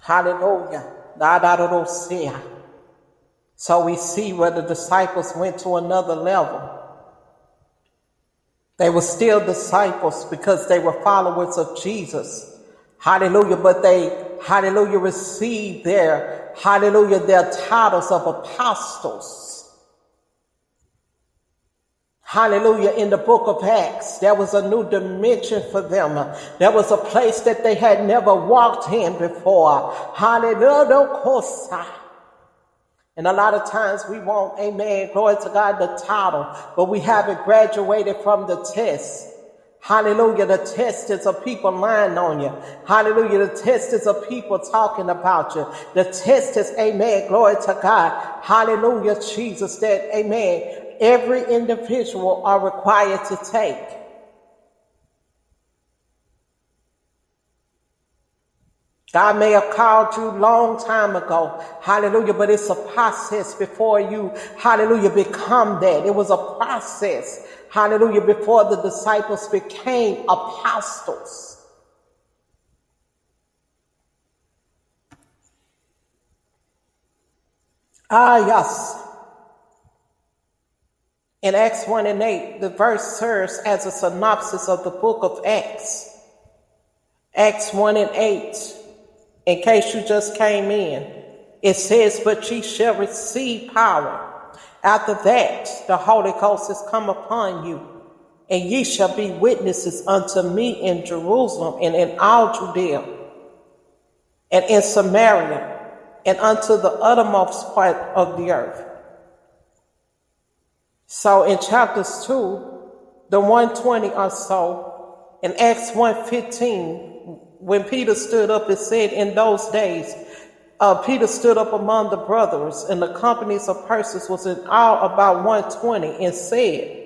Hallelujah. Da-da-da-do-sia. So we see where the disciples went to another level. They were still disciples because they were followers of Jesus. Hallelujah. But they, hallelujah, received their titles of apostles. Hallelujah. In the book of Acts, there was a new dimension for them. There was a place that they had never walked in before. Hallelujah. And a lot of times we want, amen, glory to God, the title, but we haven't graduated from the test. Hallelujah. The test is of people lying on you. Hallelujah. The test is of people talking about you. The test is, amen, glory to God. Hallelujah, Jesus, that, amen, every individual are required to take. God may have called you long time ago, hallelujah, but it's a process before you, hallelujah, become that. It was a process, hallelujah, before the disciples became apostles. Yes. In Acts 1:8, the verse serves as a synopsis of the book of Acts. Acts 1:8. In case you just came in, it says, but ye shall receive power. After that, the Holy Ghost is come upon you, and ye shall be witnesses unto me in Jerusalem and in all Judea and in Samaria and unto the uttermost part of the earth. So in chapters 2, the 120 or so, in Acts 1:15, when Peter stood up, it said in those days, Peter stood up among the brothers, and the companies of persons was in all about 120, and said,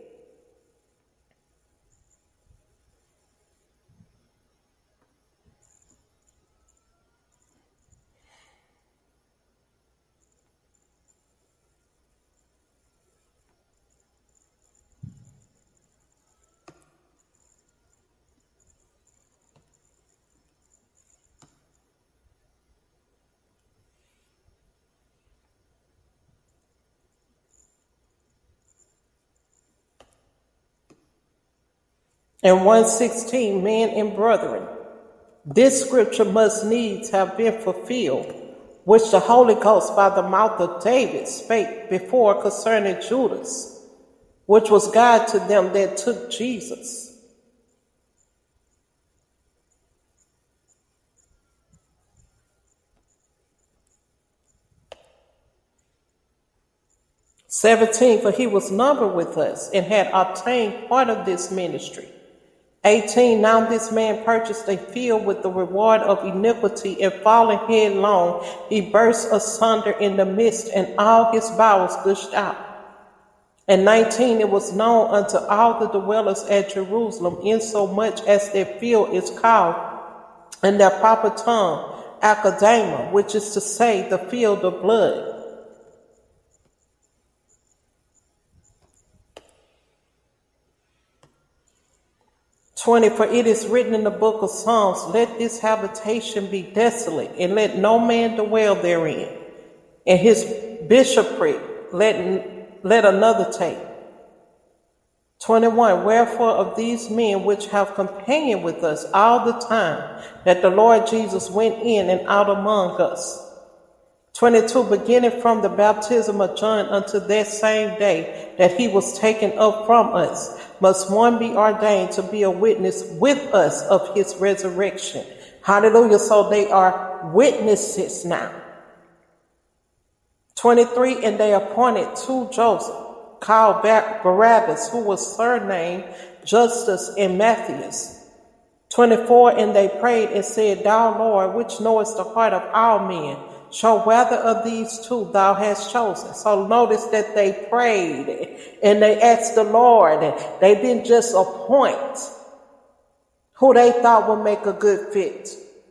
in 1:16, men and brethren, this scripture must needs have been fulfilled, which the Holy Ghost by the mouth of David spake before concerning Judas, which was God to them that took Jesus. (17) For he was numbered with us and had obtained part of this ministry. 18, now this man purchased a field with the reward of iniquity, and falling headlong, he burst asunder in the midst, and all his bowels gushed out. And 19, it was known unto all the dwellers at Jerusalem, insomuch as their field is called in their proper tongue, Academa, which is to say, the field of blood. 20, for it is written in the book of Psalms, let this habitation be desolate, and let no man dwell therein. And his bishopric let another take. 21, wherefore of these men which have companion with us all the time that the Lord Jesus went in and out among us. 22, beginning from the baptism of John unto that same day that he was taken up from us, must one be ordained to be a witness with us of his resurrection. Hallelujah. So they are witnesses now. 23, and they appointed two Joseph, called Barabbas, who was surnamed Justus, and Matthias. 24, and they prayed and said, thou Lord, which knowest the heart of all men, show whether of these two thou hast chosen. So notice that they prayed and they asked the Lord. They didn't just appoint who they thought would make a good fit.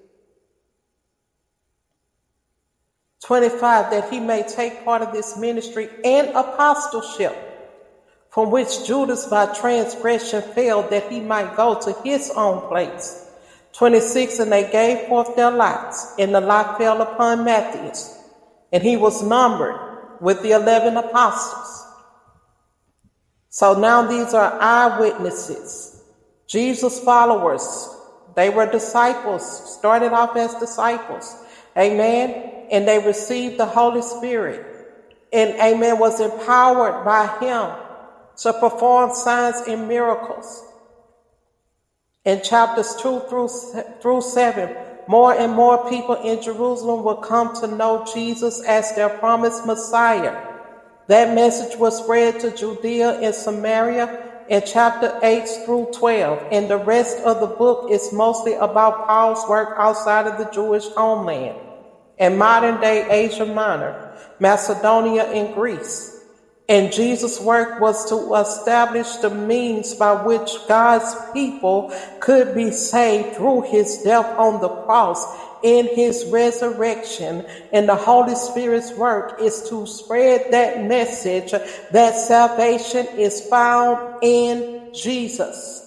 25, that he may take part of this ministry and apostleship, from which Judas by transgression fell, that he might go to his own place. 26, and they gave forth their lots, and the lot fell upon Matthias, and he was numbered with the 11 apostles. So now these are eyewitnesses, Jesus followers. They were disciples, started off as disciples. Amen. And they received the Holy Spirit. And amen, was empowered by him to perform signs and miracles. In chapters 2 through 7, more and more people in Jerusalem will come to know Jesus as their promised Messiah. That message was spread to Judea and Samaria in chapter 8 through 12. And the rest of the book is mostly about Paul's work outside of the Jewish homeland in modern day Asia Minor, Macedonia, and Greece. And Jesus' work was to establish the means by which God's people could be saved through his death on the cross and his resurrection. And the Holy Spirit's work is to spread that message that salvation is found in Jesus.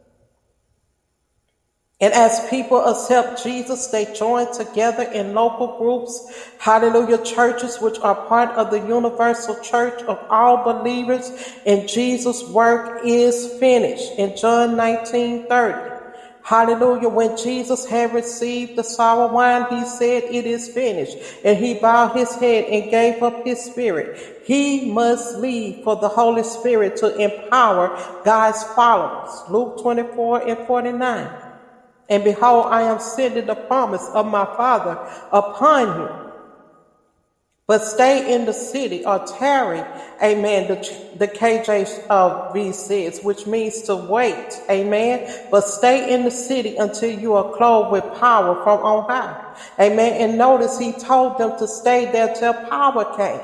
And as people accept Jesus, they join together in local groups, hallelujah, churches, which are part of the universal church of all believers. And Jesus' work is finished. In John 19:30, hallelujah, when Jesus had received the sour wine, he said, "It is finished." And he bowed his head and gave up his spirit. He must leave for the Holy Spirit to empower God's followers. Luke 24:49. And behold, I am sending the promise of my Father upon you. But stay in the city or tarry, amen, the KJV says, which means to wait, amen. But stay in the city until you are clothed with power from on high, amen. And notice he told them to stay there till power came.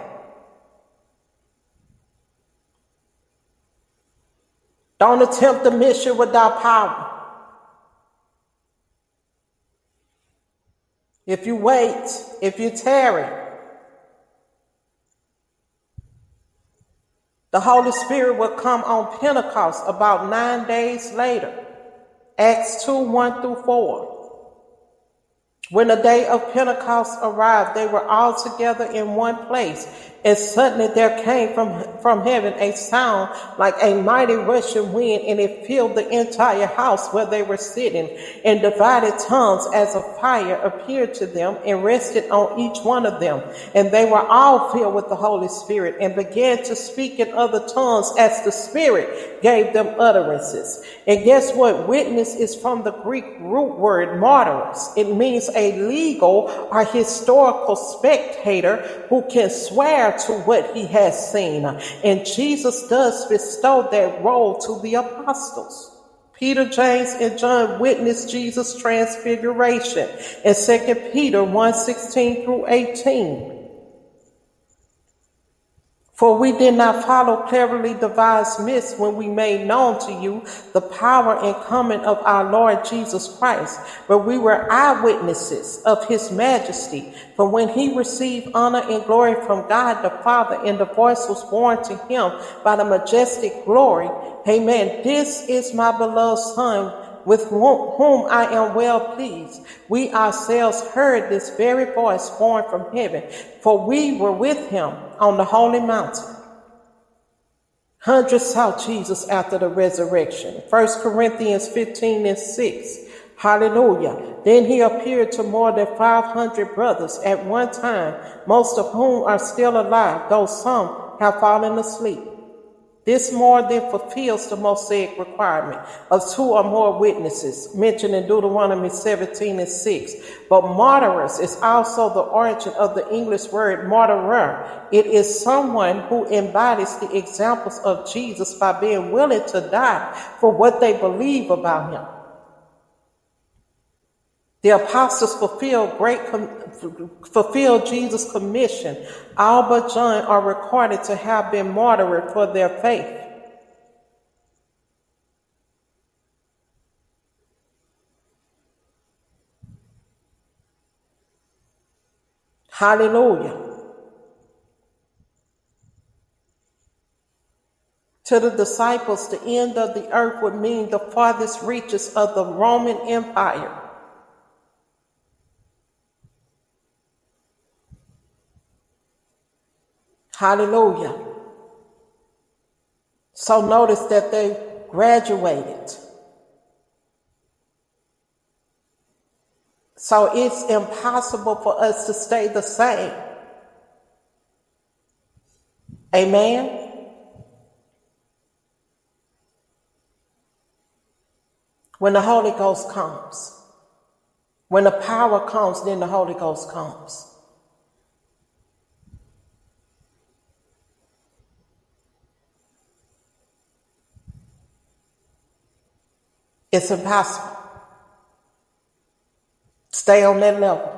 Don't attempt the mission without power. If you wait, if you tarry, the Holy Spirit will come on Pentecost about 9 days later. Acts 2:1-4. When the day of Pentecost arrived, they were all together in one place. And suddenly there came from heaven a sound like a mighty rushing wind, and it filled the entire house where they were sitting. And divided tongues as of fire appeared to them and rested on each one of them. And they were all filled with the Holy Spirit and began to speak in other tongues as the Spirit gave them utterances. And guess what? Witness is from the Greek root word martyrs. It means a legal or historical spectator who can swear to what he has seen. And Jesus does bestow that role to the apostles. Peter, James, and John witnessed Jesus' transfiguration in 2 Peter 1:16-18. For we did not follow cleverly devised myths when we made known to you the power and coming of our Lord Jesus Christ, but we were eyewitnesses of his majesty. For when he received honor and glory from God the Father, and the voice was borne to him by the majestic glory, amen, this is my beloved Son, with whom I am well pleased. We ourselves heard this very voice born from heaven, for we were with him on the holy mountain. Hundreds saw Jesus after the resurrection. 1 Corinthians 15:6. Hallelujah. Then he appeared to more than 500 brothers at one time, most of whom are still alive, though some have fallen asleep. This more than fulfills the Mosaic requirement of 2 or more witnesses mentioned in Deuteronomy 17:6. But martyrus is also the origin of the English word martyrer. It is someone who embodies the examples of Jesus by being willing to die for what they believe about him. The apostles fulfilled Jesus' commission. All but John are recorded to have been martyred for their faith. Hallelujah. To the disciples, the end of the earth would mean the farthest reaches of the Roman Empire. Hallelujah. So notice that they graduated. So it's impossible for us to stay the same. Amen. When the Holy Ghost comes, when the power comes, then the Holy Ghost comes. It's impossible. Stay on that level.